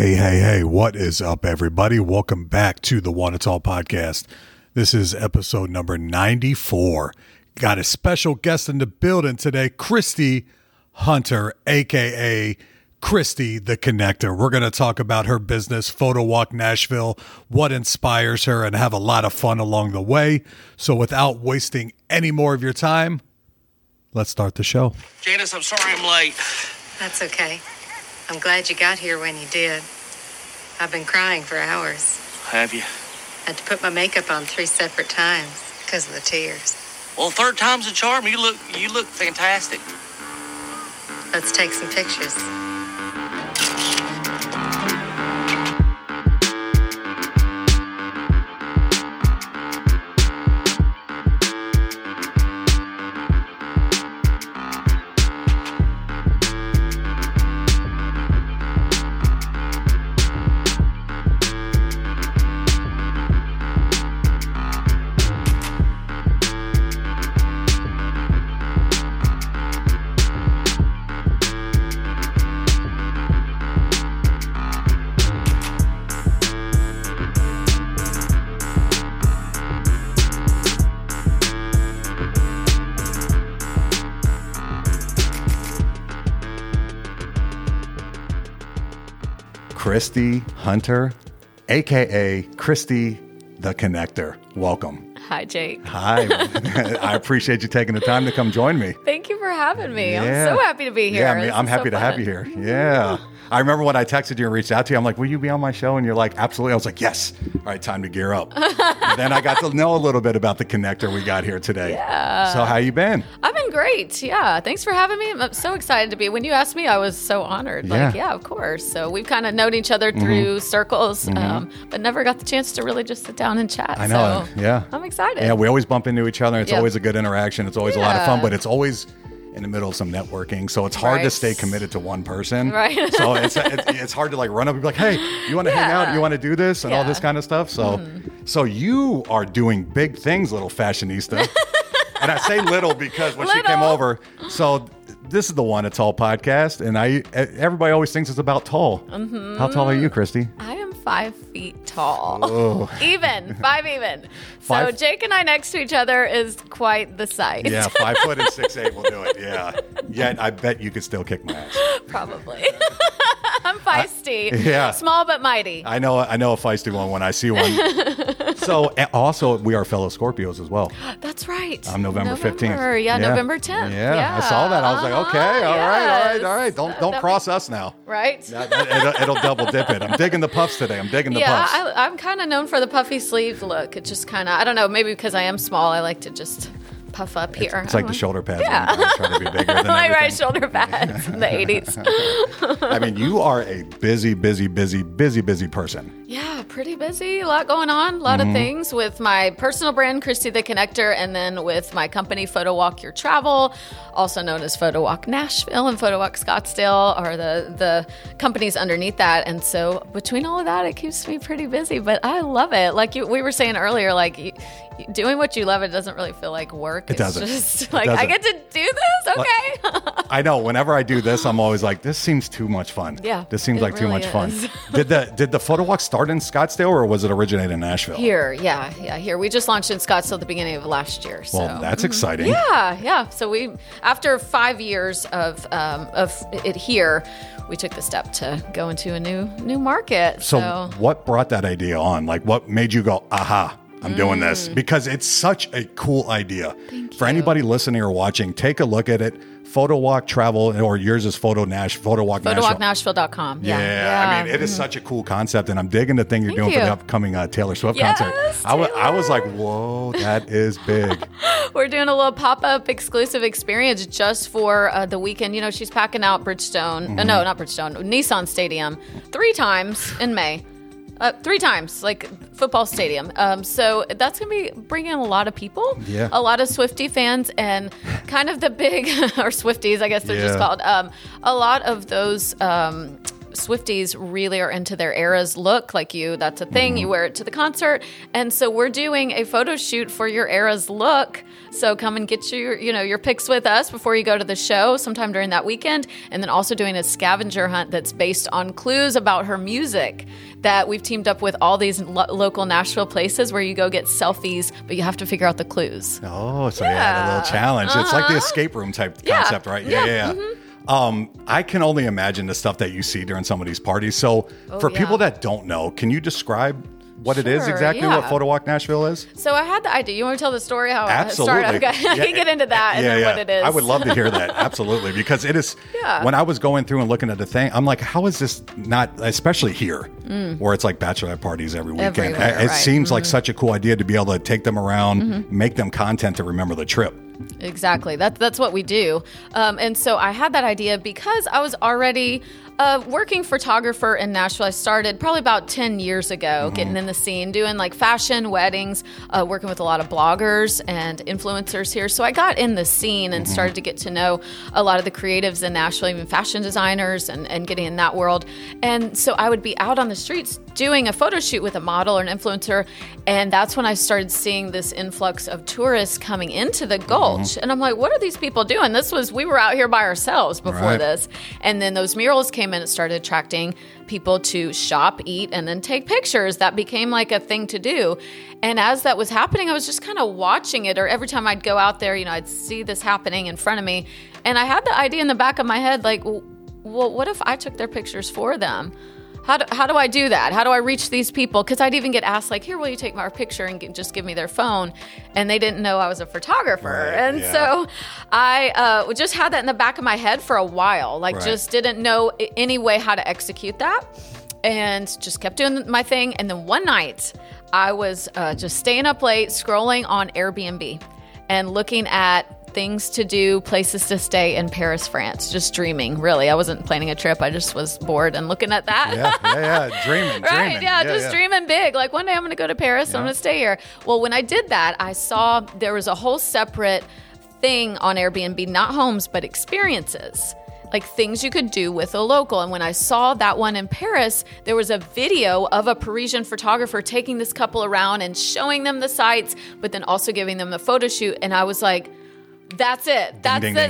Hey, what is up, everybody? Welcome back to the One It's All podcast. This is episode number 94. Got a special guest in the building today, Christy Hunter, a.k.a. Christy the Connector. We're going to talk about her business, Photo Walk Nashville, what inspires her, and have a lot of fun along the way. So without wasting any more of your time, let's start the show. Janice, I'm sorry I'm late. That's okay. I'm glad you got here when you did. I've been crying for hours. Have you? Had to put my makeup on 3 separate times because of the tears. Well, third time's a charm. You look fantastic. Let's take some pictures. Christy Hunter, a.k.a. Christy the Connector. Welcome. Hi, Jake. Hi. I appreciate you taking the time to come join me. Thank you for having me. Yeah. I'm so happy to be here. Yeah, I'm happy to have you here. Yeah. I remember when I texted you and reached out to you, I'm like, will you be on my show? And you're like, absolutely. I was like, yes. All right, time to gear up. And then I got to know a little bit about the Connector we got here today. Yeah. So how you been? I've been great. Yeah. Thanks for having me. I'm so excited to be. When you asked me, I was so honored. Yeah. Like, yeah, of course. So we've kind of known each other through circles, but never got the chance to really just sit down and chat. I know. So Yeah. I'm excited. Yeah, we always bump into each other. It's Yep. always a good interaction. It's always a lot of fun, Yeah. but it's always in the middle of some networking. So it's hard to Right. stay committed to one person. Right. So it's hard to like run up and be like, hey, you want to hang out? You want to do this and all Yeah. this kind of stuff? So you are doing big things, little fashionista. And I say little because when she came Little. over, so this is the One It's All podcast. And everybody always thinks it's about tall. How tall are you, Christy? I am 5 feet tall. Oh. Even. 5 even. So Five- Jake and I next to each other is quite the sight. Yeah, 5 foot and 6'8" will do it. Yeah. Yet I bet you could still kick my ass. Probably. I'm feisty. Yeah. Small but mighty. I know a feisty one when I see one. So and also we are fellow Scorpios as well. That's right. I'm November 15th. Yeah, November 10th. Yeah, I saw that. I was like, okay, all right. Don't cross us now. Right? It'll double dip it. I'm digging the puffs today. I'm digging the Yeah, puffs. I'm kind of known for the puffy sleeve look. It just kind of, I don't know, maybe because I am small, I like to just puff up here. It's like the shoulder pads. Yeah. When you guys try to be bigger than My right everything. shoulder pads in the 80s. I mean, you are a busy person. Yeah, pretty busy. A lot going on. A lot of things with my personal brand, Christy the Connector, and then with my company, Photo Walk Your Travel, also known as Photo Walk Nashville and Photo Walk Scottsdale are the companies underneath that. And so between all of that, it keeps me pretty busy, but I love it. Like we were saying earlier, like doing what you love, it doesn't really feel like work. It doesn't. It's just It like, doesn't. I get to do this? Okay. I know. Whenever I do this, I'm always like, this seems too much fun. Yeah, This seems it like too really much fun. is. Did the photo walk start in Scottsdale or was it originate in Nashville? Here. We just launched in Scottsdale at the beginning of last year. So. Well, that's exciting. Yeah. So we, after 5 years of it here, we took the step to go into a new market. So what brought that idea on? Like what made you go, aha, I'm doing this? Because it's such a cool idea. For anybody listening or watching, take a look at it. Photo Walk Travel, or yours is Photo Walk Nashville. PhotoWalkNashville.com. Yeah, I mean, it is such a cool concept, and I'm digging the thing you're doing for the upcoming Taylor Swift concert. I was like, whoa, that is big. We're doing a little pop-up exclusive experience just for the weekend. You know, she's packing out Bridgestone. No, not Bridgestone. Nissan Stadium 3 times in May. 3 times, like football stadium. So that's going to be bringing a lot of people, a lot of Swiftie fans, and kind of the big, or Swifties, I guess they're just called, a lot of those Swifties really are into their Eras look. Like that's a thing. You wear it to the concert. And so we're doing a photo shoot for your Eras look. So come and get your pics with us before you go to the show sometime during that weekend. And then also doing a scavenger hunt that's based on clues about her music that we've teamed up with all these local Nashville places where you go get selfies, but you have to figure out the clues. Oh, so a little challenge. It's like the escape room type concept, right? Yeah. I can only imagine the stuff that you see during some of these parties. So for people that don't know, can you describe what it is exactly, what Photo Walk Nashville is? So I had the idea. You want to tell the story how Absolutely. it started? Okay. I can get into that and then what it is. I would love to hear that. Absolutely. Because it is, when I was going through and looking at the thing, I'm like, how is this not, especially here, where it's like bachelorette parties every weekend. Everywhere, it seems like such a cool idea to be able to take them around, make them content to remember the trip. Exactly. That's what we do. And so I had that idea because I was already working photographer in Nashville. I started probably about 10 years ago, getting in the scene, doing like fashion, weddings, working with a lot of bloggers and influencers here. So I got in the scene and started to get to know a lot of the creatives in Nashville, even fashion designers and getting in that world. And so I would be out on the streets doing a photo shoot with a model or an influencer. And that's when I started seeing this influx of tourists coming into the Gulch. And I'm like, what are these people doing? We were out here by ourselves before this. And then those murals came in and started attracting people to shop, eat, and then take pictures. That became like a thing to do. And as that was happening, I was just kind of watching it, or every time I'd go out there, I'd see this happening in front of me. And I had the idea in the back of my head, like, well, what if I took their pictures for them? How do I do that? How do I reach these people? Because I'd even get asked, like, here, will you take my picture and just give me their phone? And they didn't know I was a photographer. Right, so I just had that in the back of my head for a while, just didn't know any way how to execute that, and just kept doing my thing. And then one night I was just staying up late, scrolling on Airbnb and looking at things to do, places to stay in Paris, France. Just dreaming, really. I wasn't planning a trip. I just was bored and looking at that. Dreaming. Right, dreaming big. Like, one day I'm going to go to Paris. I'm going to stay here. Well, when I did that, I saw there was a whole separate thing on Airbnb, not homes, but experiences. Like things you could do with a local. And when I saw that one in Paris, there was a video of a Parisian photographer taking this couple around and showing them the sights, but then also giving them the photo shoot. And I was like, that's it.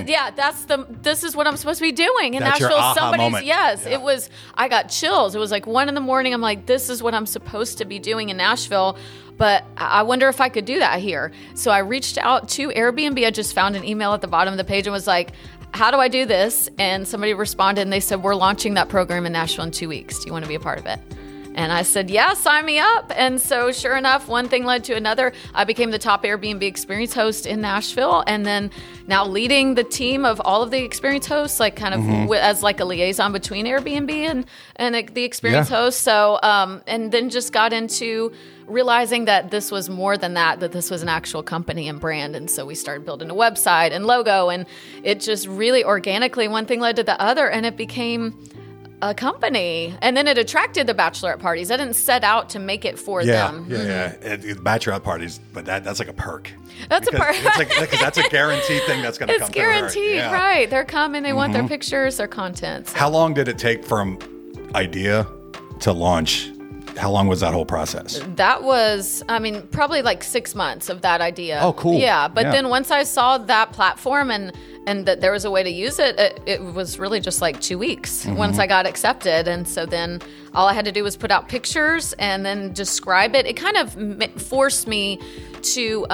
This is what I'm supposed to be doing in Nashville. Moment. It was, I got chills. It was like 1 a.m. I'm like, this is what I'm supposed to be doing in Nashville. But I wonder if I could do that here. So I reached out to Airbnb. I just found an email at the bottom of the page and was like, how do I do this? And somebody responded and they said, we're launching that program in Nashville in 2 weeks. Do you want to be a part of it? And I said, yeah, sign me up. And so sure enough, one thing led to another. I became the top Airbnb experience host in Nashville, and then now leading the team of all of the experience hosts, like kind of as like a liaison between Airbnb and the experience hosts. So, and then just got into realizing that this was more than that this was an actual company and brand. And so we started building a website and logo, and it just really organically, one thing led to the other, and it became a company. And then it attracted the bachelorette parties. I didn't set out to make it for them. Bachelorette parties, but that's like a perk. That's a perk. Because that's a guaranteed thing that's going to come. It's guaranteed, right? They're coming. They want their pictures, their content. So. How long did it take from idea to launch? How long was that whole process? That was, probably like 6 months of that idea. Oh, cool. Yeah, but then once I saw that platform and that there was a way to use it, it was really just like 2 weeks once I got accepted. And so then all I had to do was put out pictures and then describe it. It kind of forced me to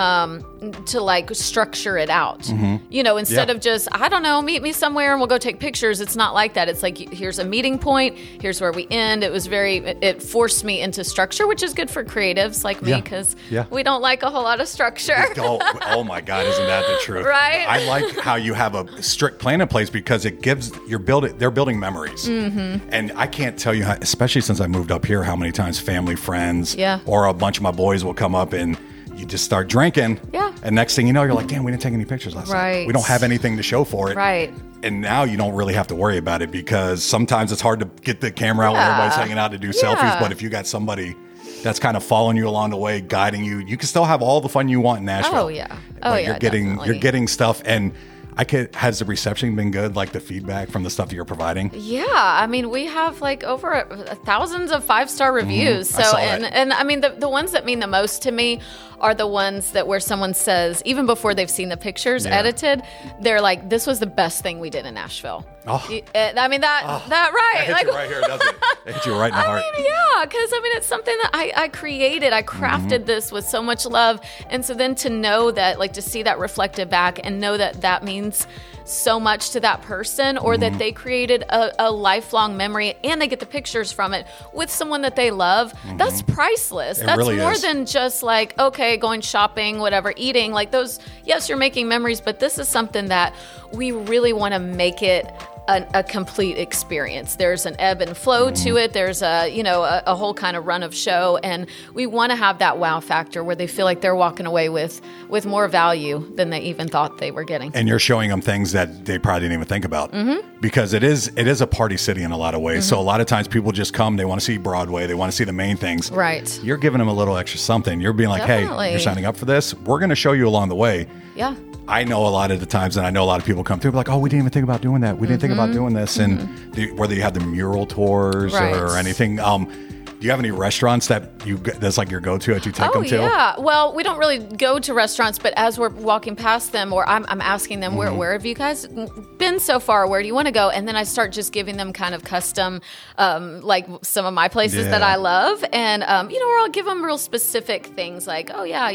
like structure it out, instead of just, I don't know, meet me somewhere and we'll go take pictures. It's not like that. It's like, here's a meeting point. Here's where we end. It forced me into structure, which is good for creatives like me because we don't like a whole lot of structure. Oh my God. Isn't that the truth? Right. I like how you have a strict plan in place because it gives they're building memories. And I can't tell you how, especially since I moved up here, how many times family, friends, or a bunch of my boys will come up and you just start drinking. Yeah. And next thing you know, you're like, damn, we didn't take any pictures last night. We don't have anything to show for it. Right. And now you don't really have to worry about it because sometimes it's hard to get the camera out when everybody's hanging out to do selfies. But if you got somebody that's kind of following you along the way, guiding you, you can still have all the fun you want in Nashville. Oh yeah. You're getting stuff. And Has the reception been good? Like the feedback from the stuff that you're providing? Yeah, I mean, we have like over thousands of 5-star reviews. So, and I mean, the ones that mean the most to me are the ones that where someone says, even before they've seen the pictures edited, they're like, "This was the best thing we did in Nashville." Oh. I mean, that right. That hit you right here, doesn't it? It hit you right in the heart. I mean, yeah, because I mean, it's something that I created. I crafted this with so much love. And so then to know that, like to see that reflected back and know that that means so much to that person, or that they created a lifelong memory and they get the pictures from it with someone that they love, that's priceless. That's really more is. than just like, okay, going shopping, whatever, eating. Like those, yes, you're making memories, but this is something that we really want to make it a complete experience. There's an ebb and flow to it. There's a whole kind of run of show, and we want to have that wow factor where they feel like they're walking away with more value than they even thought they were getting. And you're showing them things that they probably didn't even think about, because it is a party city in a lot of ways. So a lot of times people just come, they want to see Broadway, they want to see the main things. Right. You're giving them a little extra something. You're being like, Definitely. hey, you're signing up for this. We're going to show you along the way. Yeah. I know a lot of the times, and I know a lot of people come through like, oh, we didn't even think about doing that. We didn't think about doing this. And whether you have the mural tours or anything, do you have any restaurants that's like your go-to that you take them to? Oh, yeah. Well, we don't really go to restaurants, but as we're walking past them, or I'm asking them, where have you guys been so far? Where do you want to go? And then I start just giving them kind of custom, like some of my places that I love. And, or I'll give them real specific things like, oh, yeah,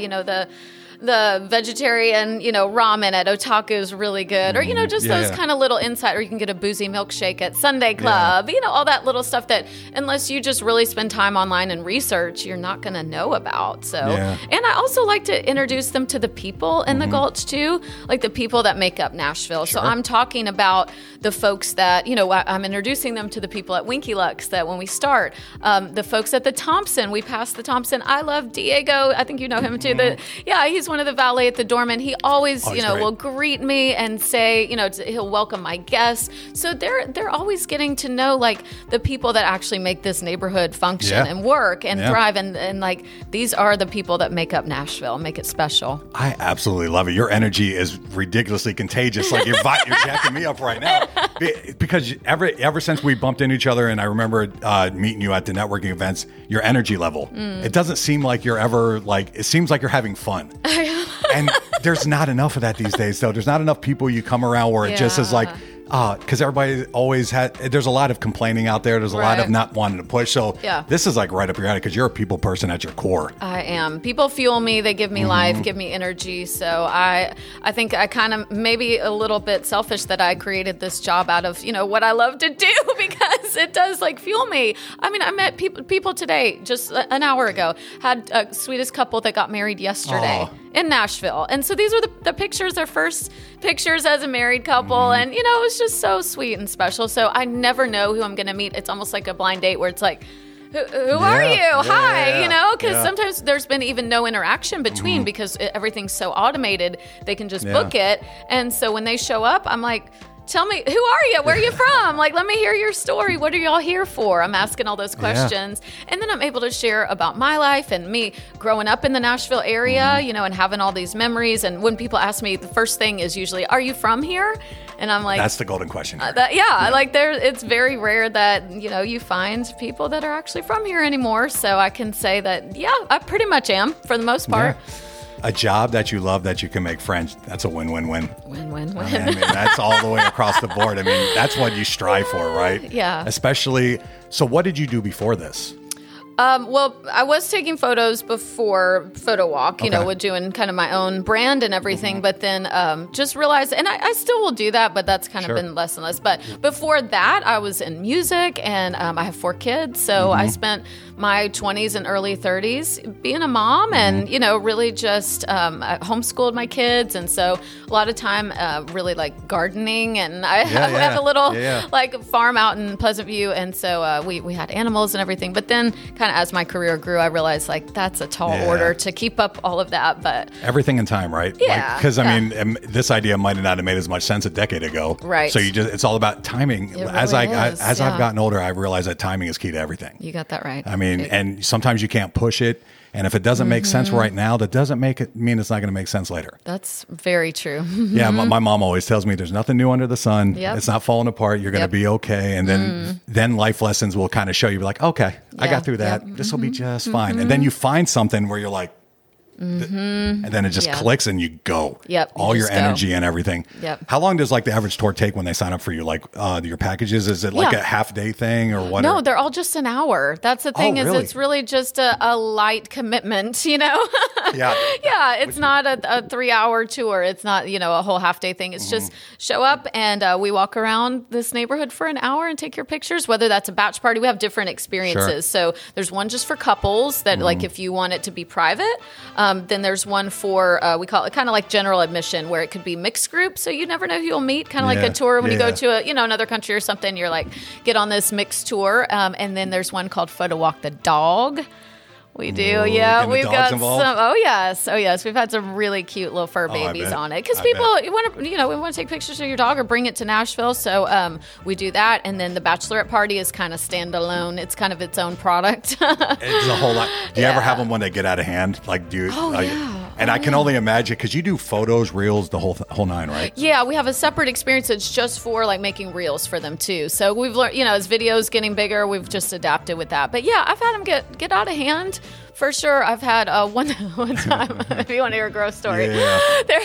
the vegetarian, ramen at Otaku is really good. Or, just those kind of little insight. Or you can get a boozy milkshake at Sunday Club. All that little stuff that unless you just really spend time online and research, you're not going to know about. So, and I also like to introduce them to the people in the Gulch too, like the people that make up Nashville. Sure. So I'm talking about the folks that, I'm introducing them to the people at Winky Lux that when we start, the folks at the Thompson, we passed the Thompson. I love Diego. I think you know him too. He's one of the valet at the Dorman. He always, will greet me and say, he'll welcome my guests. So they're always getting to know like the people that actually make this neighborhood function and work and thrive. And like these are the people that make up Nashville, make it special. I absolutely love it. Your energy is ridiculously contagious. Like you're jacking me up right now because ever since we bumped into each other, and I remember meeting you at the networking events, your energy level, it doesn't seem like you're ever it seems like you're having fun. And there's not enough of that these days, though. There's not enough people you come around where it just is like, because everybody always there's a lot of complaining out there. There's a lot of not wanting to push. So this is like right up your alley because you're a people person at your core. I am. People fuel me. They give me life, give me energy. So I think I kind of maybe a little bit selfish that I created this job out of, what I love to do because it does like fuel me. I mean, I met people today, just an hour ago, had a sweetest couple that got married yesterday in Nashville. And so these were the pictures, their first pictures as a married couple. And, it was just so sweet and special. So I never know who I'm going to meet. It's almost like a blind date where it's like, who are you? Hi, because sometimes there's been even no interaction between because everything's so automated. They can just book it. And so when they show up, I'm like, tell me, who are you? Where are you from? Like, let me hear your story. What are y'all here for? I'm asking all those questions. And then I'm able to share about my life and me growing up in the Nashville area, and having all these memories. And when people ask me, the first thing is usually, are you from here? And I'm like, that's the golden question. It's very rare that, you find people that are actually from here anymore. So I can say that, I pretty much am for the most part. Yeah. A job that you love that you can make friends, that's a win-win-win. Win-win-win. I mean, that's all the way across the board. I mean, that's what you strive for, right? Yeah. Especially, so what did you do before this? Well, I was taking photos before Photo Walk, with doing kind of my own brand and everything, but then just realized, and I still will do that, but that's kind of been less and less. But before that, I was in music, and I have 4 kids, so I spent my 20s and early 30s being a mom and, really just I homeschooled my kids. And so a lot of time really like gardening, and I have a little like farm out in Pleasant View. And so we had animals and everything. But then kind of as my career grew, I realized like that's a tall order to keep up all of that. But everything in time, right? Yeah. Because I mean, this idea might not have made as much sense a decade ago. Right. So it's all about timing. It really as I've gotten older, I realized that timing is key to everything. You got that right. I mean, and sometimes you can't push it. And if it doesn't make sense right now, that doesn't mean it's not going to make sense later. That's very true. Yeah, my mom always tells me there's nothing new under the sun. Yep. It's not falling apart. You're going to be okay. And then life lessons will kind of show you like, okay, I got through that. This will be just fine. And then you find something where you're like, and then it just clicks and you go. Yep. All your energy and everything. Yep. How long does like the average tour take when they sign up for you? Like your packages, is it like a half day thing or what? No, they're all just an hour. That's the thing is really? it's really just a light commitment, you know? Yeah. Yeah, it's not a 3-hour tour. It's not, a whole half day thing. It's just show up and we walk around this neighborhood for an hour and take your pictures, whether that's a batch party. We have different experiences. Sure. So there's one just for couples that like if you want it to be private, then there's one for, we call it kind of like general admission where it could be mixed group. So you never know who you'll meet, kind of like a tour when you go to another country or something, you're like, get on this mixed tour. And then there's one called Photo Walk the Dog. We do, yeah. We've got involved? some. Oh yes. We've had some really cute little fur babies on it because people want to, we want to take pictures of your dog or bring it to Nashville. So we do that, and then the bachelorette party is kind of standalone. It's kind of its own product. It's a whole lot. Do you ever have them when they get out of hand? Like, do you? And I can only imagine because you do photos, reels, the whole nine, right? Yeah, we have a separate experience that's just for like making reels for them too. So we've learned, as videos getting bigger, we've just adapted with that. But yeah, I've had them get out of hand. For sure, I've had one time, if you want to hear a gross story. Yeah.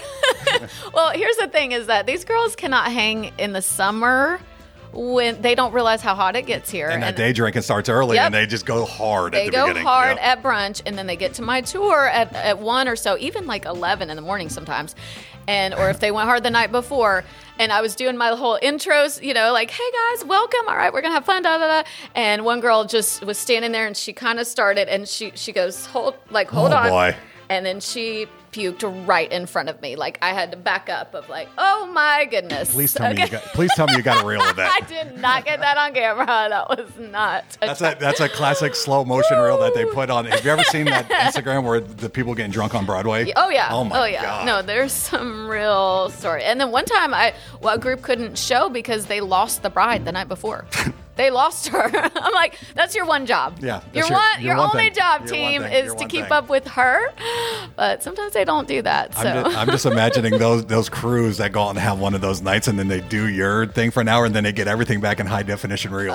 Well, here's the thing is that these girls cannot hang in the summer when they don't realize how hot it gets here. And that day drinking starts early and they just go hard at the beginning. They go hard at brunch and then they get to my tour at 1 or so, even like 11 in the morning sometimes. Or if they went hard the night before. And I was doing my whole intros, like, hey guys, welcome. All right, we're going to have fun, da, da, da. And one girl just was standing there and she kind of started and she goes, hold on. Boy. And then she puked right in front of me. Like I had to back up of like, oh my goodness. Please tell me you got a reel of that. I did not get that on camera. That was not. That's a classic slow motion reel that they put on. Have you ever seen that Instagram where the people getting drunk on Broadway? Oh yeah. Oh my God. No, there's some real story. And then one time a group couldn't show because they lost the bride the night before. They lost her. I'm like, that's your one job. Yeah. Your only job, team, is to keep up with her. But sometimes they don't do that. So I'm just imagining those crews that go out and have one of those nights and then they do your thing for an hour and then they get everything back in high definition reels.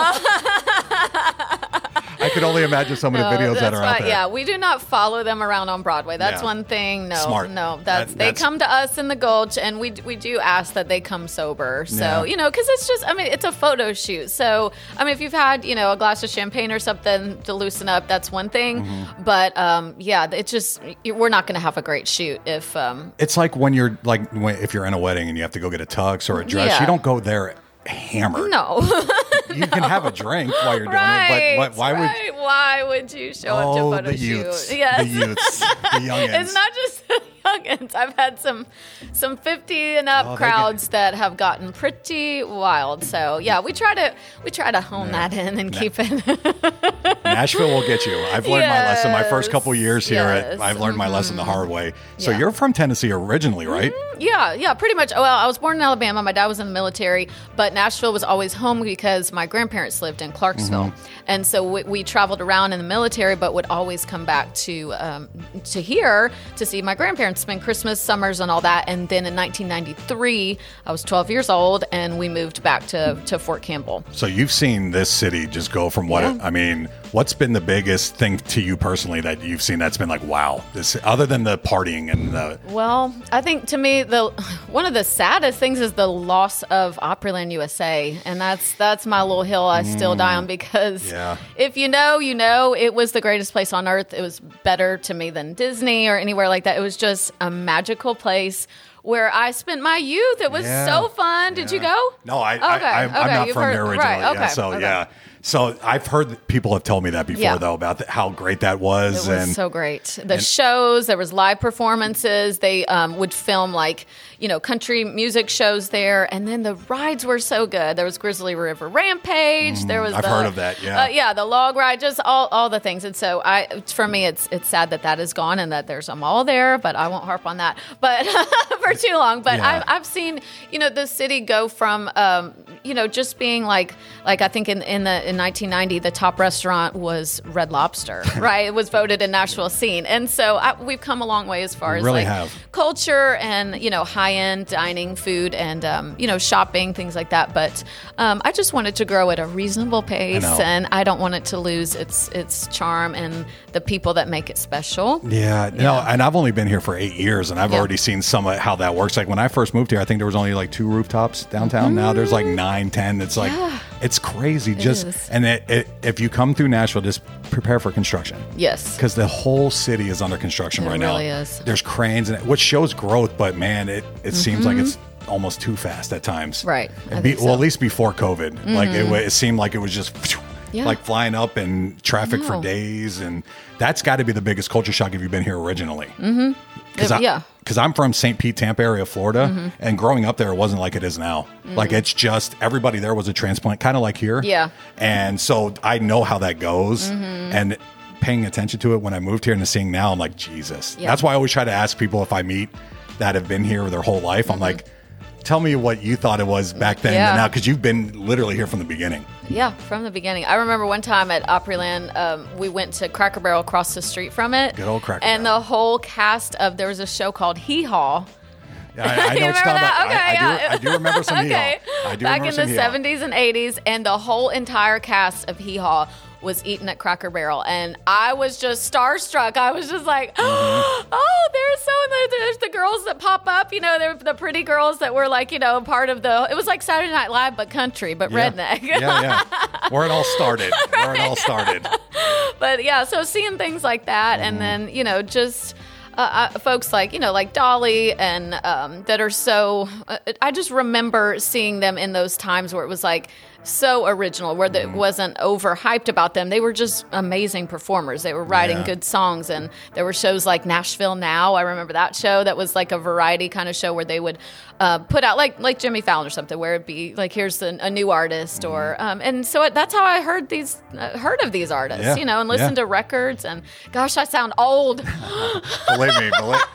I could only imagine some of the videos that are out there. Yeah, we do not follow them around on Broadway. That's one thing. No, Smart. No, they come to us in the Gulch, and we do ask that they come sober. So because it's just, it's a photo shoot. So if you've had a glass of champagne or something to loosen up, that's one thing. Mm-hmm. But it's just we're not going to have a great shoot if. It's like when you're if you're in a wedding and you have to go get a tux or a dress, you don't go there hammered. No. You can have a drink while you're doing it, but why would you show up to a photo shoot? Yes. The youths, the youngins. It's not just the youngins. I've had some 50 and up crowds that have gotten pretty wild. So yeah, we try to hone that in and keep it. Nashville will get you. I've learned my lesson. My first couple years here, I've learned my lesson the hard way. So you're from Tennessee originally, right? Yeah, pretty much. Well, I was born in Alabama. My dad was in the military, but Nashville was always home because my grandparents lived in Clarksville. Mm-hmm. And so we traveled around in the military, but would always come back to here to see my grandparents, spend Christmas, summers, and all that. And then in 1993, I was 12 years old, and we moved back to Fort Campbell. So you've seen this city just go from what's been the biggest thing to you personally that you've seen that's been like, wow, this, other than the partying and the... Well, I think to me, one of the saddest things is the loss of Opryland USA. And that's my little hill I still die on because if you know, it was the greatest place on earth. It was better to me than Disney or anywhere like that. It was just a magical place where I spent my youth. It was so fun. Did you go? No, I'm not from here originally. So I've heard people have told me that before, though, about how great that was. It was so great. The shows, there was live performances. They would film country music shows there. And then the rides were so good. There was Grizzly River Rampage. There was I've heard of that, the log ride, just all the things. And so for me, it's sad that is gone and that there's a mall there, but I won't harp on that but for too long. But I've seen, the city go from, just being like I think in in 1990, the top restaurant was Red Lobster, right? It was voted in Nashville scene. And so we've come a long way as far as really like have. culture and, high-end dining, food, and, shopping, things like that. But I just wanted to grow at a reasonable pace, and I don't want it to lose its charm and the people that make it special. Yeah, no, and I've only been here for 8 years, and I've already seen some of how that works. Like when I first moved here, I think there was only like 2 rooftops downtown. Now there's like 9, 10. It's like, it's crazy. And if you come through Nashville, just prepare for construction. Yes. Because the whole city is under construction right now. It really is. There's cranes, which shows growth, but man, it seems like it's almost too fast at times. Right. At least before COVID. Like it seemed like it was just like flying up and traffic for days. And that's got to be the biggest culture shock if you've been here originally. Mm-hmm. Because I'm from St. Pete, Tampa area, Florida, and growing up there, it wasn't like it is now. Like it's just everybody there was a transplant, kind of like here. Yeah. And so I know how that goes, and paying attention to it when I moved here and seeing now, I'm like, Jesus. Yeah. That's why I always try to ask people if I meet that have been here their whole life. I'm like, tell me what you thought it was back then and now, because you've been literally here from the beginning. Yeah, from the beginning. I remember one time at Opryland, we went to Cracker Barrel across the street from it. Good old Cracker And Barrel. the whole cast there was a show called Hee Haw. I know what you're talking about. I do remember some Hee Haw. Back in the 70s and 80s, and the whole entire cast of Hee Haw was eaten at Cracker Barrel, and I was just starstruck. I was just like, there's the girls that pop up, they're the pretty girls that were like, part of it was like Saturday Night Live, but country, but redneck. Yeah. Where it all started. But yeah, so seeing things like that, and then, just folks like Dolly and that are so, I just remember seeing them in those times where it was like, so original, where it wasn't overhyped about them. They were just amazing performers. They were writing good songs, and there were shows like Nashville Now. I remember that show that was like a variety kind of show where they would put out like Jimmy Fallon or something, where it'd be like, here's a new artist, or and so that's how I heard of these artists, and listened to records. And gosh, I sound old. Believe me,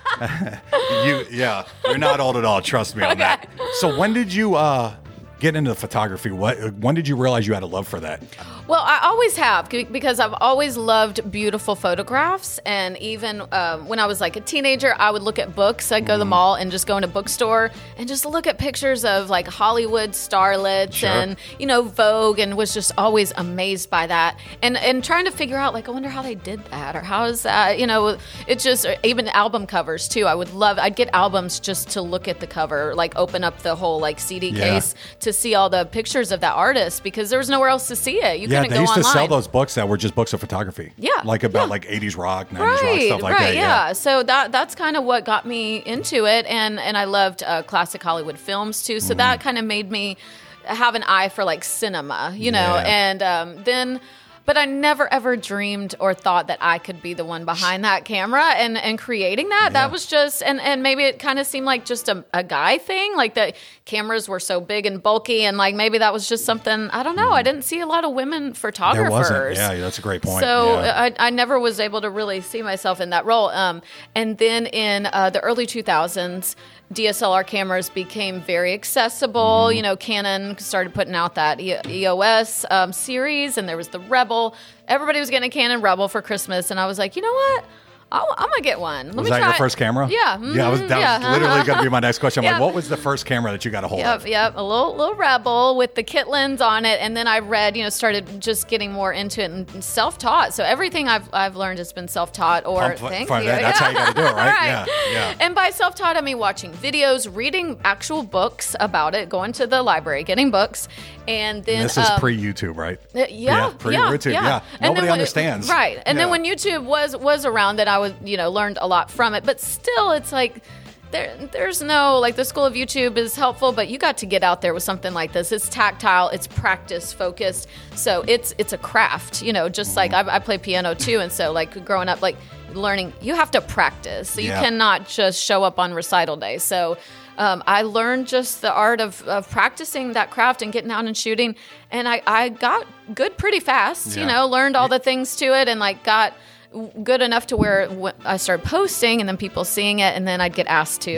you're not old at all. Trust me on that. So when did you get into photography? When did you realize you had a love for that? Well, I always have, because I've always loved beautiful photographs. And even when I was like a teenager, I would look at books. I'd go to the mall and just go in a bookstore and just look at pictures of like Hollywood starlets and, Vogue, and was just always amazed by that. And trying to figure out, like, I wonder how they did that, or how is that, it's just, even album covers too. I'd get albums just to look at the cover, like open up the whole like CD case to see all the pictures of that artist, because there was nowhere else to see it. They used to sell those books that were just books of photography. Yeah. Like about like 80s rock, 90s rock, stuff like that. Yeah. So that's kind of what got me into it. And I loved classic Hollywood films too. So that kind of made me have an eye for like cinema, and then... But I never, ever dreamed or thought that I could be the one behind that camera and creating that. That was just, and maybe it kind of seemed like just a guy thing, like the cameras were so big and bulky, and like maybe that was just something, I don't know. I didn't see a lot of women photographers. There wasn't. Yeah, that's a great point. So I never was able to really see myself in that role. And then in the early 2000s, DSLR cameras became very accessible. Canon started putting out that EOS series, and there was the Rebel. Everybody was getting a Canon Rebel for Christmas, and I was like, you know what? I'm going to get one. Was that your first camera? Yeah. That was literally going to be my next question. I'm like, what was the first camera that you got a hold of? Yep, a little Rebel with the kit lens on it. And then I read, started just getting more into it and self-taught. So everything I've learned has been self-taught, or thank you. That's how you got to do it, right? Right. Yeah. And by self-taught, I mean watching videos, reading actual books about it, going to the library, getting books. And then this is pre-YouTube, right? Pre-YouTube. Yeah. Nobody understands. Right. And then when YouTube was around, then I was, learned a lot from it. But still, it's like there's no, like, the school of YouTube is helpful, but you got to get out there with something like this. It's tactile, it's practice focused. So it's a craft, just like I play piano too. And so like growing up, like learning, you have to practice. So you cannot just show up on recital day. So I learned just the art of practicing that craft and getting out and shooting. And I got good pretty fast, learned all the things to it, and like got good enough to where I started posting, and then people seeing it, and then I'd get asked to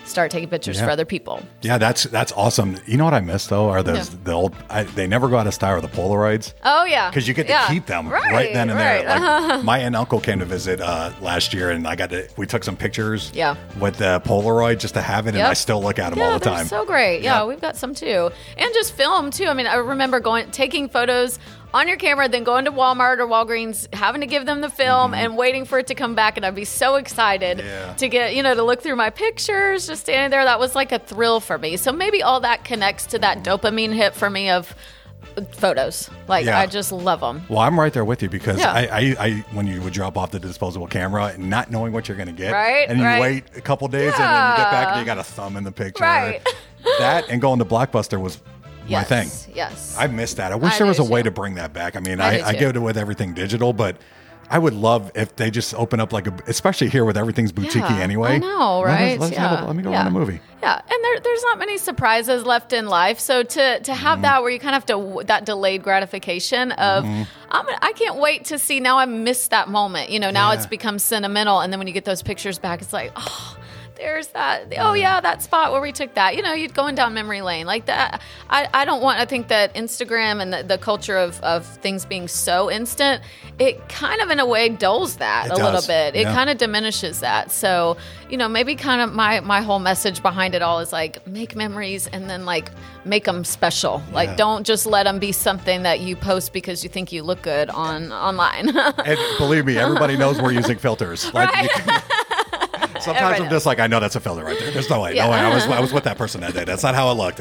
start taking pictures for other people. Yeah, that's awesome. You know what I miss though are those the old. They never go out of style. Are the Polaroids? Oh yeah, because you get to keep them right then and there. Like my aunt and uncle came to visit last year, and we took some pictures. With the Polaroid just to have it, and I still look at them all the time. So great. Yeah, we've got some too, and just film too. I mean, I remember taking photos on your camera, then going to Walmart or Walgreens, having to give them the film and waiting for it to come back. And I'd be so excited to get, to look through my pictures, just standing there. That was like a thrill for me. So maybe all that connects to that dopamine hit for me of photos. I just love them. Well, I'm right there with you because I when you would drop off the disposable camera and not knowing what you're going to get, and you wait a couple days and then you get back and you got a thumb in the picture. That and going to Blockbuster was my thing. Yes. I missed that. I wish there was a way to bring that back. I mean, I get it with everything digital, but I would love if they just open up especially here with everything's boutique anyway. I know, right? Let me go on a movie. Yeah, and there's not many surprises left in life. So to have that where you kind of have to, that delayed gratification of, I can't wait to see, now I missed that moment. Now it's become sentimental. And then when you get those pictures back, it's like, oh, there's that. Oh yeah, that spot where we took that. You'd going down memory lane like that. I think that Instagram and the culture of things being so instant, it kind of in a way dulls that little bit. It kind of diminishes that. So, maybe kind of my whole message behind it all is like make memories and then make them special. Don't just let them be something that you post because you think you look good online. And believe me, everybody knows we're using filters. Sometimes I'm just like, I know that's a filter right there. There's no way. No way. I was with that person that day. That's not how it looked.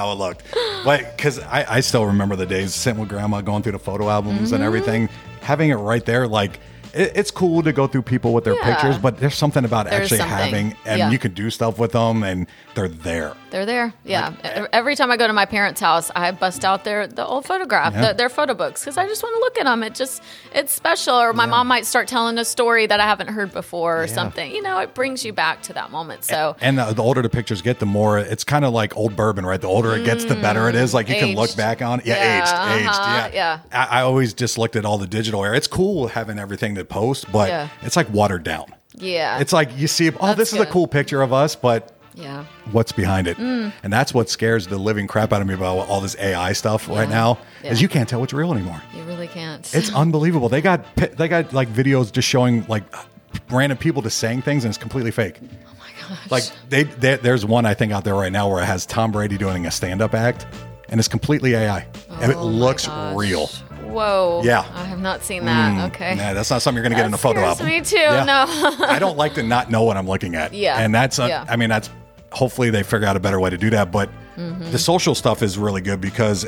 But because I still remember the days sitting with grandma going through the photo albums and everything, having it right there. It's cool to go through people with their pictures, but there's something about having, and you can do stuff with them, and they're there. They're there. Yeah. Every time I go to my parents' house, I bust out the old photograph, their photo books, because I just want to look at them. It's special. Or my mom might start telling a story that I haven't heard before or something. It brings you back to that moment. So and the older the pictures get, the more it's kind of like old bourbon, right? The older it gets, the better it is. You can look back on it. Aged. Yeah. I always just looked at all the digital era. It's cool having everything to post, but it's like watered down. Yeah. It's like you see, this is a cool picture of us, but what's behind it? And that's what scares the living crap out of me about all this AI stuff right now, is you can't tell what's real anymore. You really can't. It's unbelievable. They got videos just showing random people just saying things, and it's completely fake. Oh my gosh. There's one I think out there right now where it has Tom Brady doing a stand-up act, and it's completely AI, and it looks real. Whoa. Yeah. I have not seen that. Okay. Nah, that's not something you're going to get in a photo album. Me too. Yeah. No. I don't like to not know what I'm looking at. Yeah. And that's hopefully they figure out a better way to do that. But the social stuff is really good because,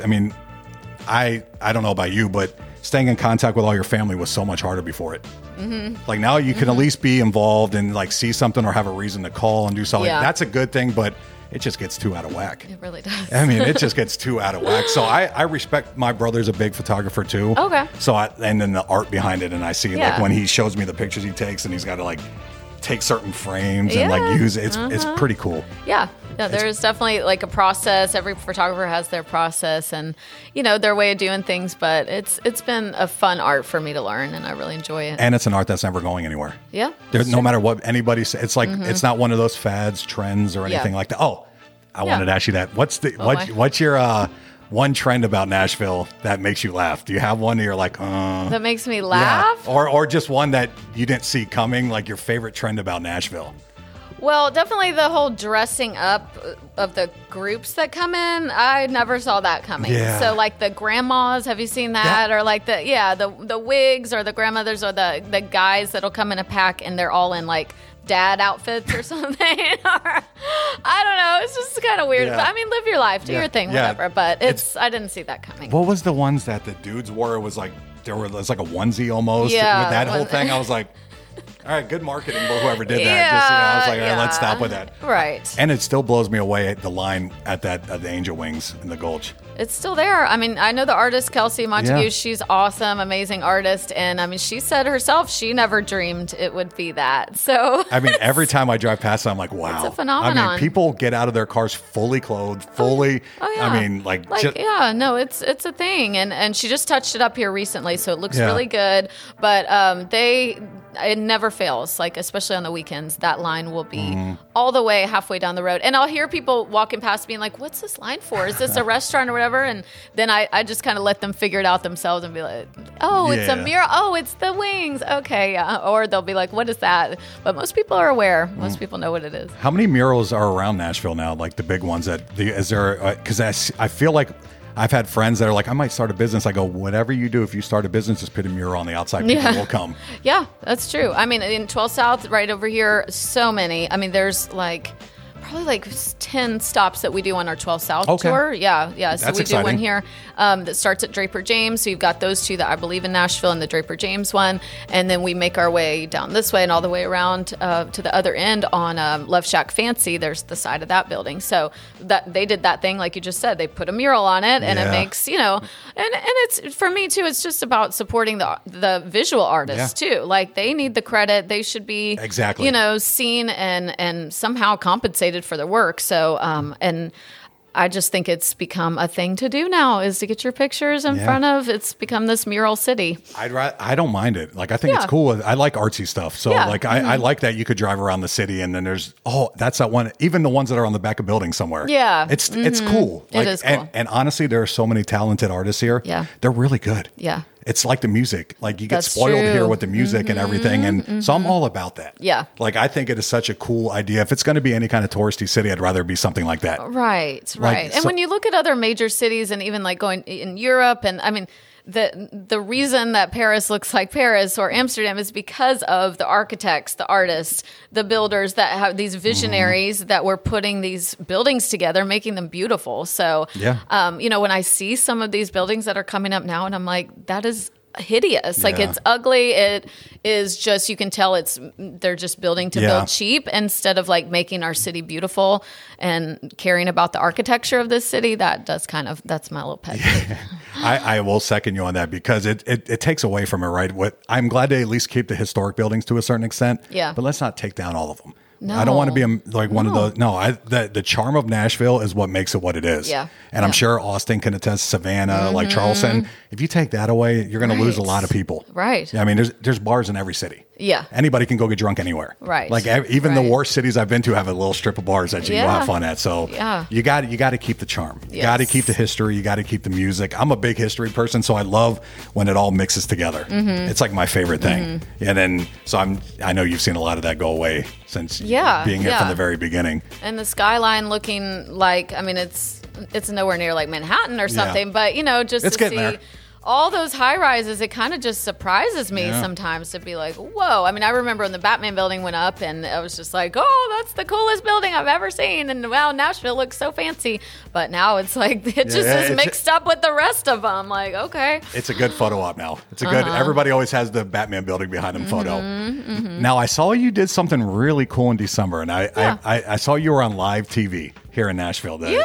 I don't know about you, but staying in contact with all your family was so much harder before it. Now you can at least be involved and see something or have a reason to call and do something. That's a good thing, but it just gets too out of whack. It really does. It just gets too out of whack. So I respect, my brother's a big photographer too. Okay. So and then the art behind it, and I see when he shows me the pictures he takes, and he's got to take certain frames and use it. It's pretty cool. Yeah. Yeah, there's definitely a process. Every photographer has their process and, their way of doing things. But it's been a fun art for me to learn, and I really enjoy it. And it's an art that's never going anywhere. Yeah. No matter what anybody says, it's it's not one of those fads, trends, or anything like that. Oh, I wanted to ask you that. What's your one trend about Nashville that makes you laugh? Do you have one that you're like, that makes me laugh? Yeah. Or just one that you didn't see coming, like your favorite trend about Nashville? Well, definitely the whole dressing up of the groups that come in. I never saw that coming. Yeah. So the grandmas, have you seen that? Or the wigs or the grandmothers or the guys that'll come in a pack and they're all in dad outfits or something. Or, I don't know. It's just kind of weird. Yeah. But, live your life, do your thing, whatever. But I didn't see that coming. What was the ones that the dudes wore? It was like a onesie almost with that whole thing. I was like, all right, good marketing, but whoever did that. I was like, all right, let's stop with that. Right. And it still blows me away at the line at the Angel Wings in the Gulch. It's still there. I know the artist, Kelsey Montague. Yeah. She's awesome, amazing artist. And, she said herself she never dreamed it would be that. So, every time I drive past it, I'm like, wow. It's a phenomenon. People get out of their cars fully clothed, fully. Oh, yeah. It's a thing. And she just touched it up here recently, so it looks really good. But it never fails. Like, especially on the weekends, that line will be all the way halfway down the road. And I'll hear people walking past being like, what's this line for? Is this a restaurant or whatever? And then I just kind of let them figure it out themselves and be like, oh, it's a mural. Oh, it's the wings. Okay. Yeah. Or they'll be like, what is that? But most people are aware. Most people know what it is. How many murals are around Nashville now? Like the big ones is there, because I feel like I've had friends that are like, I might start a business. I go, whatever you do, if you start a business, just put a mural on the outside. People will come. Yeah, that's true. I mean, in 12 South, right over here, so many. I mean, there's probably like 10 stops that we do on our 12 South tour. Yeah. So That's we exciting. do one here that starts at Draper James. So you've got those two that I believe in Nashville and the Draper James one. And then we make our way down this way and all the way around to the other end on Love Shack Fancy. There's the side of that building. So that they did that thing, like you just said, they put a mural on it and it makes, and it's, for me too, it's just about supporting the visual artists too. Like they need the credit. They should be, seen and somehow compensated for their work. So, and I just think it's become a thing to do now is to get your pictures in front of, it's become this mural city. I don't mind it. Like, I think it's cool. I like artsy stuff. So I like that you could drive around the city and then there's, that's that one, even the ones that are on the back of buildings somewhere. Yeah. It's cool. It is cool. And honestly, there are so many talented artists here. Yeah. They're really good. Yeah. It's like the music. Like you get That's spoiled true. here with the music and everything. And so I'm all about that. Yeah. Like I think it is such a cool idea. If it's going to be any kind of touristy city, I'd rather it be something like that. Right. And when you look at other major cities and even like going in Europe, and I mean, the reason that Paris looks like Paris or Amsterdam is because of the architects, the artists, the builders that have these visionaries that were putting these buildings together, making them beautiful. So, when I see some of these buildings that are coming up now and I'm like, that is hideous. Like it's ugly. It is just, you can tell they're just building to build cheap instead of like making our city beautiful and caring about the architecture of this city. That's my little pet peeve. I will second you on that because it takes away from it, right? I'm glad they at least keep the historic buildings to a certain extent. Yeah. But let's not take down all of them. No. I don't want to be one of those. No, the charm of Nashville is what makes it what it is. Yeah. And I'm sure Austin can attest, Savannah, like Charleston. If you take that away, you're going to lose a lot of people. Right. Yeah, I mean, there's bars in every city. Yeah. Anybody can go get drunk anywhere. Right. Like even the worst cities I've been to have a little strip of bars that you can go have fun at. So you got to keep the charm. You got to keep the history. You got to keep the music. I'm a big history person, so I love when it all mixes together. Mm-hmm. It's like my favorite thing. And then I know you've seen a lot of that go away since being here from the very beginning. And the skyline looking like, I mean, it's nowhere near like Manhattan or something, but just it's to see there. All those high rises, it kind of just surprises me sometimes to be like, whoa. I mean, I remember when the Batman building went up and I was just like, oh, that's the coolest building I've ever seen. And wow, Nashville looks so fancy. But now it's like, it just is mixed up with the rest of them. Like, okay. It's a good photo op now. It's a good, everybody always has the Batman building behind them photo. Mm-hmm. Now, I saw you did something really cool in December and I saw you were on live TV here in Nashville. Was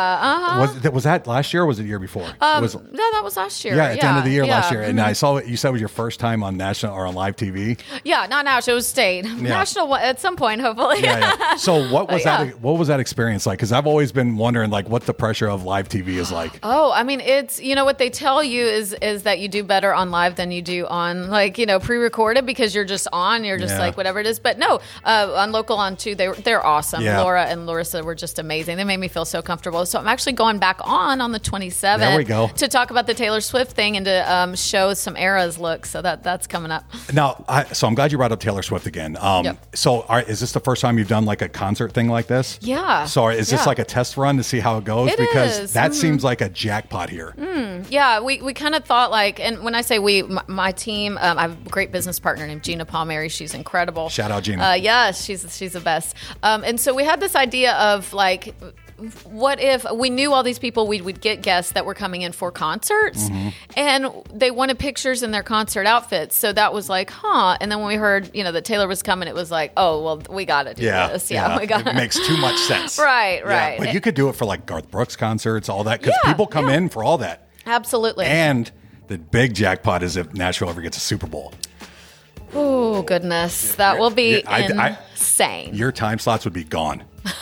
that last year or was it the year before? No, that was last year. Yeah, at the end of the year last year. And I saw you said it was your first time on national or on live TV. Yeah, not national, it was state. National at some point, hopefully. So what was that? What was that experience like? Because I've always been wondering like what the pressure of live TV is like. Oh, I mean, it's what they tell you is that you do better on live than you do on like pre-recorded because you're just on, you're just like whatever it is. But no, on local on too, they're awesome. Yeah. Laura and Larissa were just amazing. They made me feel so comfortable. So I'm actually going back on the 27th there we go. To talk about the Taylor Swift thing and to show some Eras look. So that's coming up. Now, so I'm glad you brought up Taylor Swift again. So is this the first time you've done like a concert thing like this? Yeah. So is this like a test run to see how it goes? Because that seems like a jackpot here. Yeah, we kind of thought like, and when I say we, my team, I have a great business partner named Gina Palmieri. She's incredible. Shout out Gina. Yes, she's the best. And so we had this idea of like, what if we knew all these people, we'd get guests that were coming in for concerts and they wanted pictures in their concert outfits. So that was like, and then when we heard, that Taylor was coming, it was like, oh, well, we got to do this. Yeah. It makes too much sense. Right. But you could do it for like Garth Brooks concerts, all that, because people come in for all that. Absolutely. And the big jackpot is if Nashville ever gets a Super Bowl. Oh, goodness. That will be insane. Your time slots would be gone.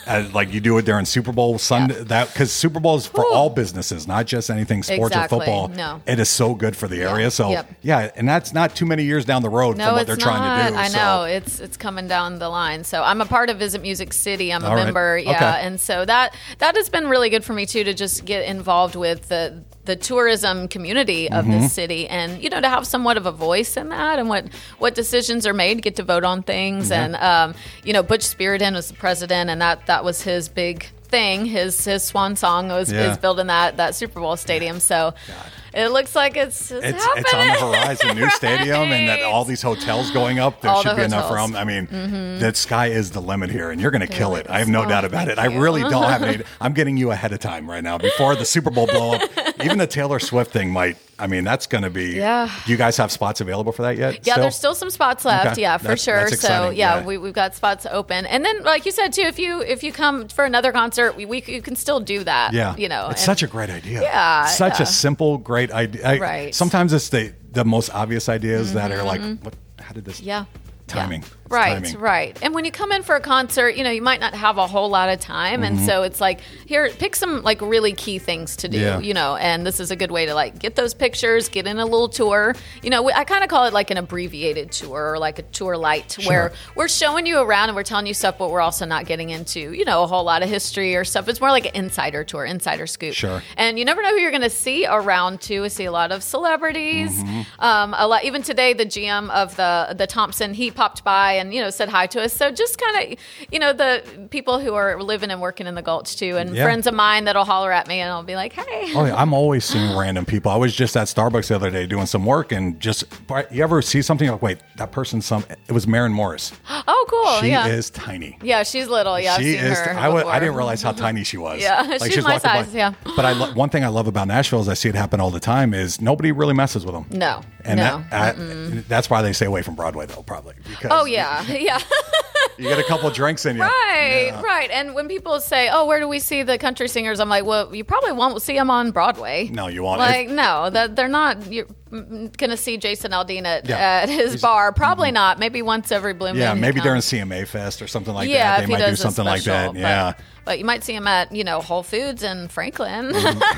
Like you do it during Super Bowl Sunday, because Super Bowl is for all businesses, not just anything sports Exactly. or football. No. It is so good for the area. So yeah, and that's not too many years down the road from what they're trying to do. I know it's coming down the line. So I'm a part of Visit Music City. I'm a All right. member. Yeah, Okay. and so that has been really good for me too, to just get involved with the tourism community of Mm-hmm. this city, and to have somewhat of a voice in that, and what decisions are made, get to vote on things. Mm-hmm. And Butch Spiriton was the president, and that was his big thing. His swan song is building that Super Bowl stadium. So it looks like it's happening. It's on the horizon, new stadium, and that all these hotels going up. There All should the be enough hotels. room. I mean, the sky is the limit here, and you're going to kill it. I have no doubt about it. I really don't have any. I'm getting you ahead of time right now before the Super Bowl blow up. Even the Taylor Swift thing might. I mean, that's going to be. Yeah. Do you guys have spots available for that yet? Yeah, there's still some spots left. Okay. Yeah, for sure. That's exciting. So yeah, we've got spots open. And then, like you said too, if you come for another concert, you can still do that. Yeah, it's such a great idea. Yeah, such a simple, great idea. Right. Sometimes it's the most obvious ideas that are like, what? How did this? Yeah. Timing. Yeah. It's Right, timing. right. And when you come in for a concert, you might not have a whole lot of time. And so it's like, here, pick some like really key things to do, Yeah. and this is a good way to like get those pictures, get in a little tour. I kind of call it like an abbreviated tour, or like a tour light, where we're showing you around and we're telling you stuff, but we're also not getting into, a whole lot of history or stuff. It's more like an insider tour, insider scoop. Sure. And you never know who you're going to see around too. I see a lot of celebrities. A lot, even today, the GM of the Thompson, he popped by and, said hi to us. So just kind of, the people who are living and working in the Gulch too, and friends of mine that'll holler at me and I'll be like, hey. Oh, yeah, I'm always seeing random people. I was just at Starbucks the other day doing some work, and you ever see something like, wait, that person's it was Maren Morris. Oh, cool. She yeah. is tiny. Yeah, she's little. Yeah, I've She seen is. her. I before. didn't realize how tiny she was. Yeah, she's my walking by. size, yeah. But one thing I love about Nashville is I see it happen all the time. Is nobody really messes with them. No. And no. that's why they stay away from Broadway, though, probably. Because Oh, yeah. Yeah. you get a couple drinks in you. Right, Yeah. right. And when people say, "Oh, where do we see the country singers?" I'm like, "Well, you probably won't see them on Broadway." No, you won't. Like, no, they're not. You're gonna see Jason Aldean at his He's- bar. Probably not. Maybe once every blue moon. Yeah, he maying comes. CMA Fest or something like Yeah, that. if They he might do does a something like that. special, Yeah. But you might see him at Whole Foods in Franklin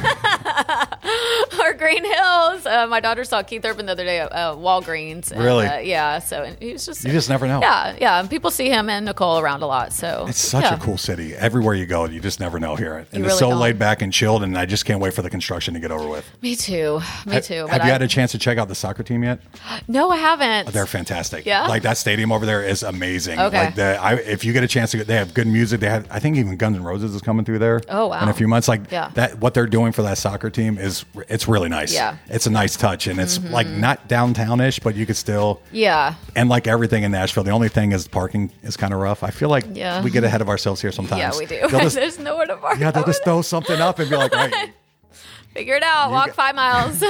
or Green Hills. My daughter saw Keith Urban the other day at Walgreens. And, Really? yeah. So and he was just. You just never know. Yeah, yeah. And people see him and Nicole around a lot. So It's such yeah. a cool city. Everywhere you go, you just never know here. And You it's really so don't. laid back and chilled, and I just can't wait for the construction to get over with. Me too. Me too. Have But you had a chance to check out the soccer team yet? No, I haven't. They're fantastic. Yeah? Like that stadium over there is amazing. Okay. Like if you get a chance to they have good music. They have, I think even Guns N' Roses is coming through there. Oh, wow. In a few months. Like Yeah. that, what they're doing for that soccer team it's really nice. Yeah. It's a nice touch, and it's like not downtownish, but you could still. Yeah. And like everything in Nashville, the only thing is parking is kind of rough. I feel like Yeah. we get ahead of ourselves here sometimes. Yeah, we do. They'll just- There's nowhere to park. yeah, they'll over just throw something up and be like, all right. there. Figure it out. Walk 5 miles.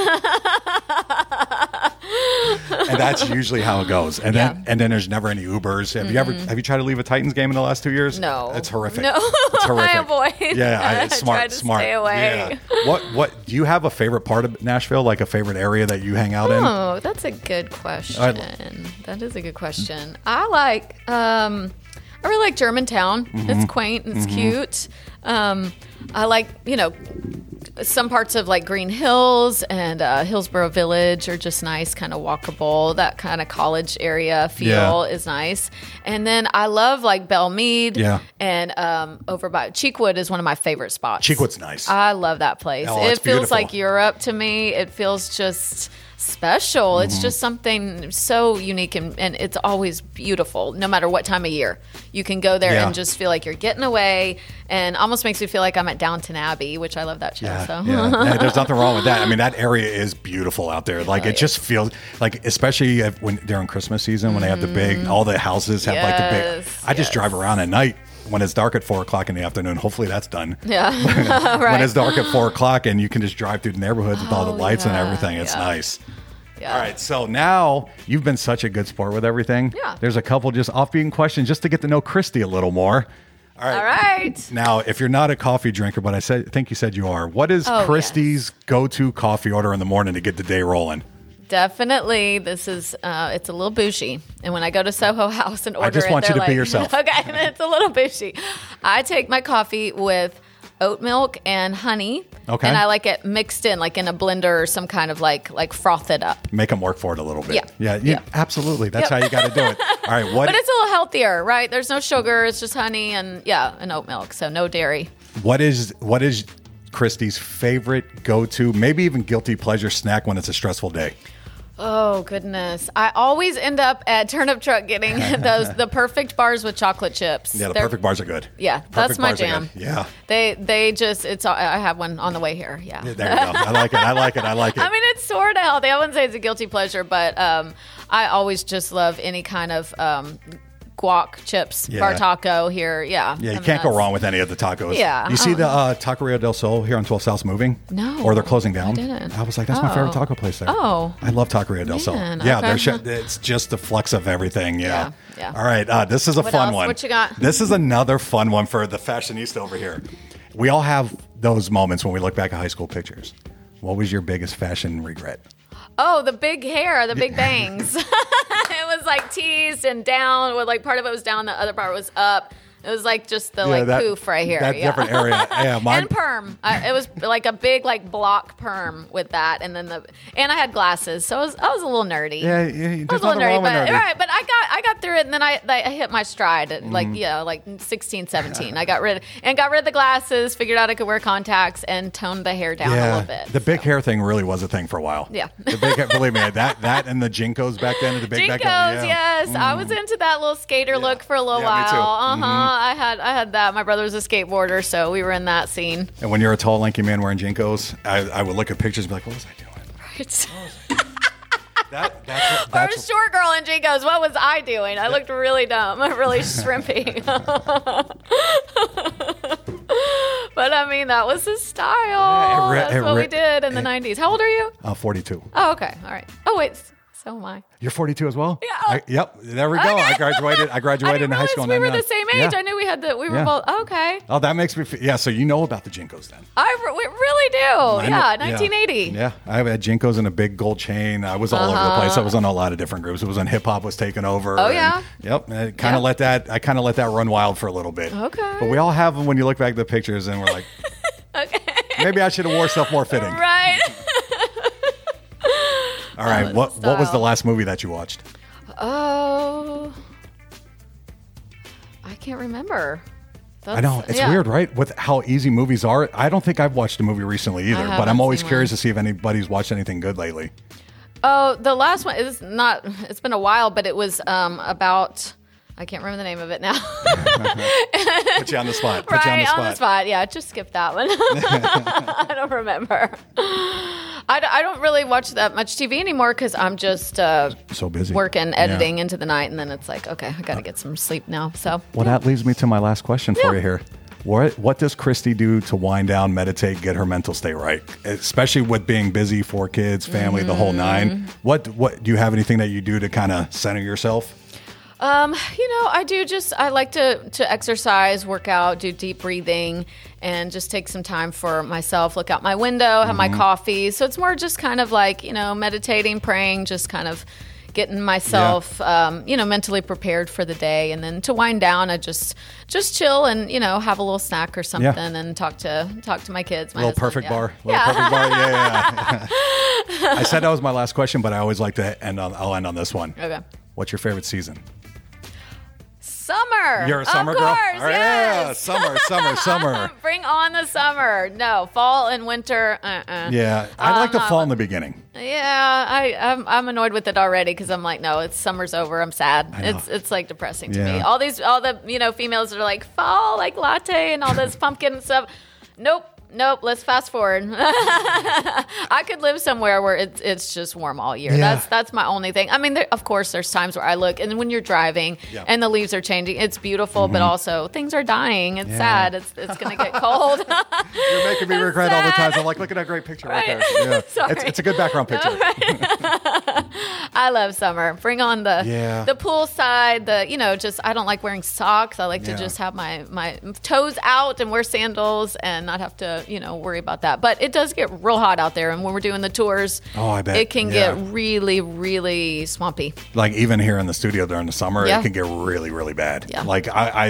And that's usually how it goes. And then there's never any Ubers. Have you tried to leave a Titans game in the last 2 years? No. It's horrific. No. It's horrific. I avoid. Yeah, it's I smart. try to smart. stay away. Yeah. What do you have a favorite part of Nashville? Like a favorite area that you hang out in? Oh, that's a good question. That is a good question. I really like Germantown. It's quaint and it's cute. I like, some parts of like Green Hills and Hillsborough Village are just nice, kind of walkable. That kind of college area feel is nice. And then I love like Belle Meade. Yeah. And over by Cheekwood is one of my favorite spots. Cheekwood's nice. I love that place. Oh, it it's feels beautiful. like Europe to me. It feels just special. It's just something so unique, and it's always beautiful no matter what time of year. You can go there and just feel like you're getting away, and almost makes me feel like I'm at Downton Abbey, which I love that show. Yeah, so yeah. Hey, there's nothing wrong with that. I mean, that area is beautiful out there. Like, it just feels like, especially when during Christmas season, when they have the big, all the houses have like the big. Yes, I just drive around at night when it's dark at 4:00 in the afternoon. Hopefully that's done. yeah. When Right. it's dark at 4:00 and you can just drive through the neighborhoods with all the lights and yeah, everything. It's yeah. nice. Yeah. All right, so now you've been such a good sport with everything. Yeah. There's a couple just offbeat questions just to get to know Christy a little more. All right. Now, if you're not a coffee drinker, but think you said you are, what is Oh, Christy's go-to coffee order in the morning to get the day rolling? Definitely. This is, it's a little bougie. And when I go to Soho House and order I just want you they're to be yourself. Okay, it's a little bougie. I take my coffee with oat milk and honey. Okay. And I like it mixed in, like in a blender or some kind of like froth it up. Make them work for it a little bit. Yeah. Absolutely. That's how you got to do it. All right. But it's a little healthier, right? There's no sugar. It's just honey and oat milk. So no dairy. What is Christy's favorite go-to, maybe even guilty pleasure snack when it's a stressful day? Oh, goodness. I always end up at Turnip Truck getting the perfect bars with chocolate chips. Yeah, the perfect bars are good. Yeah, Perfect that's my bars are jam. good. Yeah. They just, I have one on the way here. Yeah. There you go. I like it. I mean, it's sort of healthy. I wouldn't say it's a guilty pleasure, but I always just love any kind of guac chips, bar taco here. Yeah. Yeah, you can't go wrong with any of the tacos. Yeah. You see the Taqueria del Sol here on 12 South's moving? No. Or they're closing down? I didn't. I was like, that's my favorite taco place there. Oh. I love Taqueria del Sol. Man, Yeah, okay. it's just the flux of everything. Yeah. Yeah. All right. This is a What fun else? one. What you got? This is another fun one for the fashionista over here. We all have those moments when we look back at high school pictures. What was your biggest fashion regret? Oh, the big hair, the big bangs. It was like teased and down. With like part of it was down, the other part was up. It was like just the poof right here. That different area. Yeah, mine. And perm. It was like a big like block perm with that, and then and I had glasses, so I was a little nerdy. Yeah, I was there's a little nothing wrong with nerdy. right. But I got through it, and then I hit my stride at like 16, 17. I got rid of the glasses, figured out I could wear contacts, and toned the hair down a little bit. The big hair thing really was a thing for a while. Yeah. The big hair, believe me, that and the Jinkos back then, the big back Jinkos, then. yes. I was into that little skater look for a little Yeah, me too. while. I had that. My brother was a skateboarder, so we were in that scene. And when you're a tall, lanky man wearing Jinkos, I would look at pictures and be like, what was I doing? Right. That's Or a short girl in Jinkos. What was I doing? I looked really dumb, really shrimpy. But I mean, that was the style. That's what we did in the 90s. How old are you? 42. Oh, okay. All right. Oh, wait. So am I. You're 42 as well? Yeah. Yep. There we go. Okay. I graduated I didn't in high school. realize we were in the same age. Yeah. I knew we had we were Yeah. both. Okay. Oh, that makes me feel, so you know about the Jinkos then. We really do. Yeah, 1980. Yeah. I had Jinkos and a big gold chain. I was all over the place. I was on a lot of different groups. It was when hip hop was taking over. Oh, yeah? Yep. I kind of let that run wild for a little bit. Okay. But we all have them when you look back at the pictures and we're like, Okay. maybe I should have wore stuff more fitting. Right. All right. What was the last movie that you watched? Oh, I can't remember. I know. It's weird, right? With how easy movies are. I don't think I've watched a movie recently either, but I'm haven't always seen curious one. to see if anybody's watched anything good lately. Oh, the last one is not. It's been a while, but it was about. I can't remember the name of it now. Put you on the spot. Right, on the spot. Yeah, just skip that one. I don't remember. I don't really watch that much TV anymore because I'm just so busy working, editing into the night, and then it's like, okay, I got to get some sleep now. So well, that leads me to my last question for you here. What does Christy do to wind down, meditate, get her mental state right? Especially with being busy, 4 kids, family, the whole nine. What do you have anything that you do to kind of center yourself? I like to exercise, work out, do deep breathing, and just take some time for myself, look out my window, have my coffee. So it's more just kind of like, meditating, praying, just kind of getting myself, mentally prepared for the day. And then to wind down, I just chill and, have a little snack or something and talk to my kids. My Little husband, perfect bar. Perfect bar. Yeah. I said that was my last question, but I always like to I'll end on this one. Okay. What's your favorite season? Summer. You're a summer girl? Of course, All right, yes. Yeah, summer. Bring on the summer. No, fall and winter. Yeah, I like the fall in the beginning. Yeah, I'm annoyed with it already because I'm like, no, summer's over. I'm sad. I know. It's like depressing to Yeah. me. All the females that are like fall, like latte and all this pumpkin and stuff. Nope. Let's fast forward. I could live somewhere where it's just warm all year. Yeah. That's my only thing. I mean, of course, there's times where I look, and when you're driving and the leaves are changing, it's beautiful, but also things are dying. It's sad. It's going to get cold. You're making me regret all the times. I'm like, look at that great picture right there. Yeah. Sorry. It's a good background picture. I love summer. Bring on the pool side. I don't like wearing socks. I like to just have my toes out and wear sandals and not have to to, worry about that. But it does get real hot out there. And when we're doing the tours, I bet. It can get really, really swampy. Like even here in the studio during the summer, Yeah. it can get really, really bad. Yeah. Like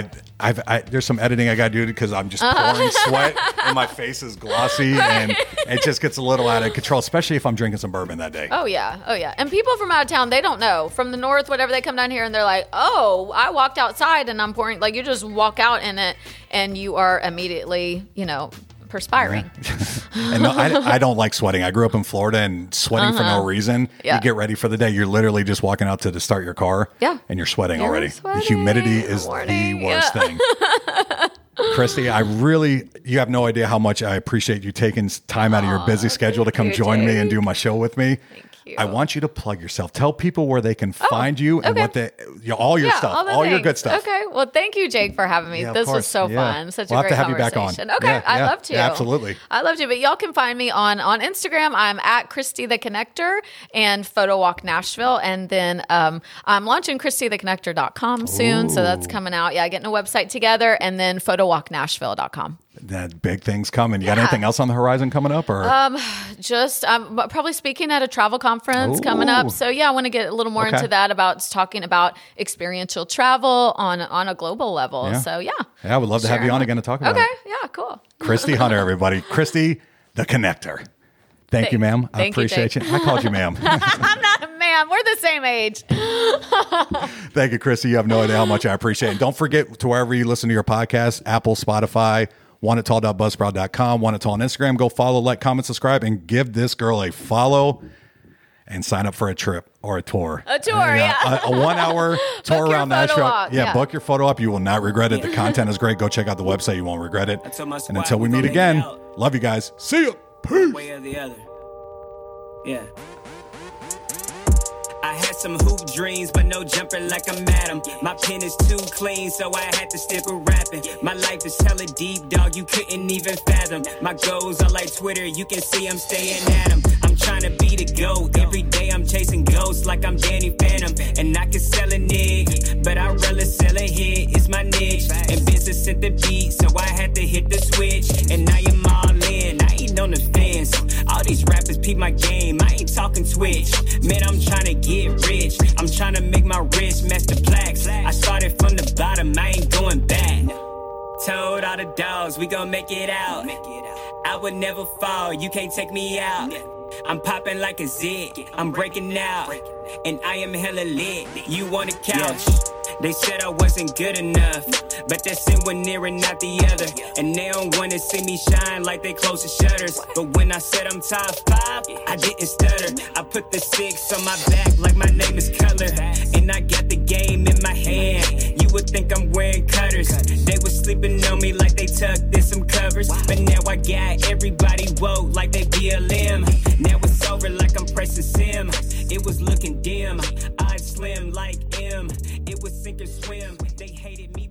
I there's some editing I got to do because I'm just pouring sweat and my face is glossy and it just gets a little out of control, especially if I'm drinking some bourbon that day. Oh, yeah. And people from out of town, they don't know. From the north, whatever, they come down here and they're like, oh, I walked outside and I'm pouring. Like, you just walk out in it and you are immediately, perspiring. And no, I don't like sweating. I grew up in Florida and sweating for no reason. Yeah. You get ready for the day. You're literally just walking out to start your car. Yeah. And you're sweating already. sweating. The humidity Good is morning. the worst thing. Christy, you have no idea how much I appreciate you taking time out of your busy schedule to come you, join me and Jake. do my show with me. Thank you. I want you to plug yourself. Tell people where they can find you and okay. what all your stuff, the all your things. good stuff. Okay. Well, thank you, Jake, for having me. Yeah, of This was course. so Yeah. fun. Such We'll a have great to have you back on. conversation. Okay. Yeah, I'd yeah. love to. Yeah, absolutely. I'd love to. But y'all can find me on Instagram. I'm at Christy the Connector and Photo Walk Nashville. And then I'm launching ChristyTheConnector.com soon. So that's coming out. Yeah, getting a website together. And then PhotoWalkNashville.com. That big thing's coming. You got Yeah. anything else on the horizon coming up? Or Just probably speaking at a travel conference coming up. Ooh. So yeah, I want to get a little more Okay. into that about talking about experiential travel on a global level. Yeah. So yeah. Yeah, I would love to have you Sharing on it. again to talk about Okay. it. Yeah, cool. Christy Hunter, everybody. Christy the Connector. Thank you, ma'am. I Thank you, appreciate Jake. you. I called you ma'am. I'm not a man. We're the same age. Thank you, Christy. You have no idea how much I appreciate it. Don't forget to wherever you listen to your podcast, Apple, Spotify, wantittall.buzzsprout.com, Want It Tall on Instagram. Go follow, like, comment, subscribe, and give this girl a follow and sign up for a trip or a tour. A tour, yeah. A 1 hour tour Book your around photo Nashville. walk, Yeah, yeah. book your photo op. You will not regret it. The content is great. Go check out the website. You won't regret it. told my And squad until we we meet gonna again, hang out. love you guys. See ya. Peace. Way or the other. Yeah. I had some hoop dreams, but no jumper like I'm Adam. My pen is too clean, so I had to stick with rapping. My life is hella deep, dog, you couldn't even fathom. My goals are like Twitter, you can see I'm staying at them. I'm trying to be the GOAT. Every day I'm chasing ghosts like I'm Danny Phantom. And I can sell a nig, but I'd rather sell a hit. It's my niche. And business at the beat, so I had to hit the switch. And I am all in, I ain't on the fence. All these rappers peep my game, I ain't talking Twitch. Man, I'm trying to get rich. I'm trying to make my wrist match the plaques. I started from the bottom, I ain't going back. Told all the dogs, we gon' make it out. I would never fall, you can't take me out. I'm popping like a zit, I'm breaking out. And I am hella lit, you on the couch. They said I wasn't good enough, but that's in one ear and not the other. And they don't wanna see me shine like they close the shutters. But when I said I'm top 5, I didn't stutter. I put the 6 on my back like my name is Cutler. And I got the game in my hand. You would think I'm wearing cutters. They was sleeping on me like they tucked in some covers. But now I got everybody woke like they BLM. Now it's over like I'm pressing sim. It was looking dim, odds slim like M. It was sink or swim. They hated me.